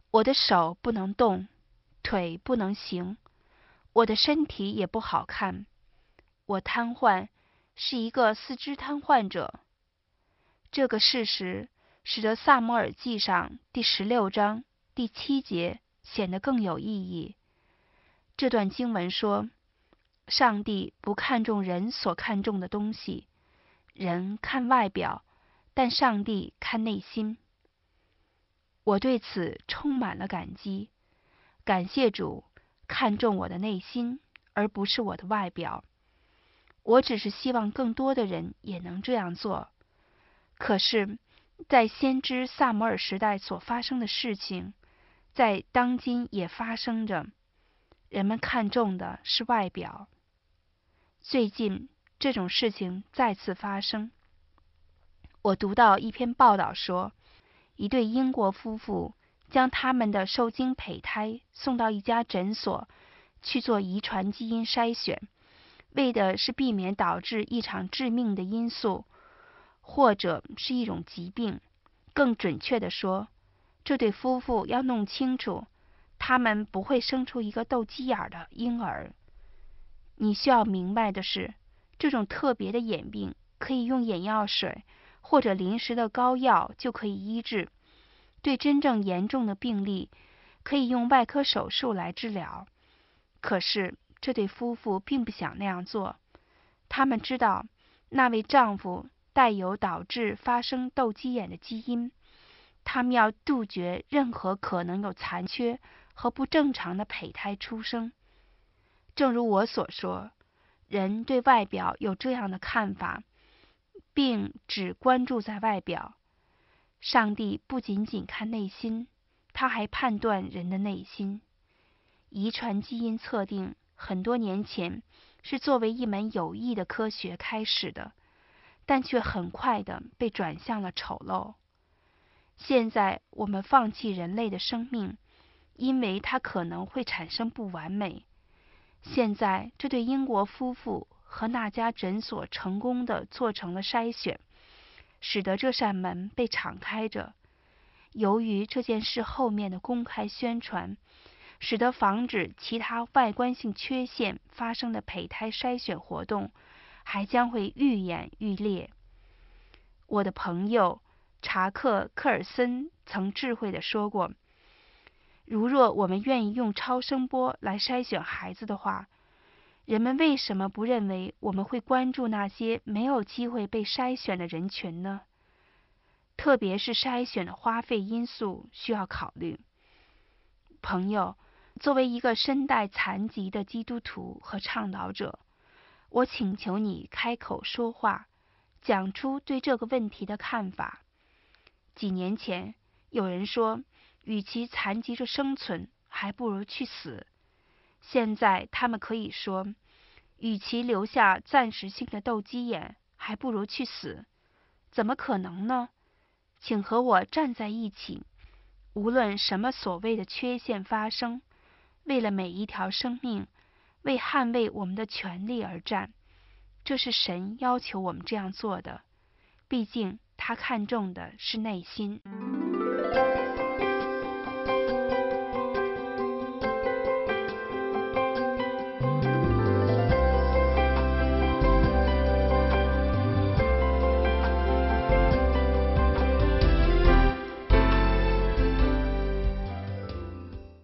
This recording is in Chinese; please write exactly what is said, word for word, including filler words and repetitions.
我的手不能动，腿不能行，我的身体也不好看，我瘫痪，是一个四肢瘫痪者。这个事实使得萨摩尔记上第十六章第七节显得更有意义。这段经文说，上帝不看重人所看重的东西，人看外表，但上帝看内心。我对此充满了感激，感谢主看重我的内心，而不是我的外表。我只是希望更多的人也能这样做。可是，在先知萨摩尔时代所发生的事情，在当今也发生着。人们看重的是外表。最近这种事情再次发生。我读到一篇报道说，一对英国夫妇将他们的受精胚胎送到一家诊所去做遗传基因筛选，为的是避免导致一场致命的因素，或者是一种疾病。更准确地说，这对夫妇要弄清楚，他们不会生出一个斗鸡眼的婴儿。你需要明白的是，这种特别的眼病可以用眼药水或者临时的膏药就可以医治。对真正严重的病例，可以用外科手术来治疗。可是这对夫妇并不想那样做。他们知道那位丈夫带有导致发生斗鸡眼的基因，他们要杜绝任何可能有残缺和不正常的胚胎出生。正如我所说，人对外表有这样的看法，并只关注在外表。上帝不仅仅看内心，他还判断人的内心。遗传基因测定很多年前是作为一门有益的科学开始的，但却很快地被转向了丑陋。现在我们放弃人类的生命，因为它可能会产生不完美。现在这对英国夫妇和那家诊所成功地做成了筛选，使得这扇门被敞开着。由于这件事后面的公开宣传，使得防止其他外观性缺陷发生的胚胎筛选活动还将会愈演愈烈。我的朋友查克·科尔森曾智慧地说过，如若我们愿意用超声波来筛选孩子的话，人们为什么不认为我们会关注那些没有机会被筛选的人群呢？特别是筛选的花费因素需要考虑。朋友，作为一个身带残疾的基督徒和倡导者，我请求你开口说话，讲出对这个问题的看法。几年前，有人说，与其残疾着生存，还不如去死。现在他们可以说，与其留下暂时性的斗鸡眼，还不如去死。怎么可能呢？请和我站在一起，无论什么所谓的缺陷发生，为了每一条生命，为捍卫我们的权利而战。这是神要求我们这样做的，毕竟他看重的是内心。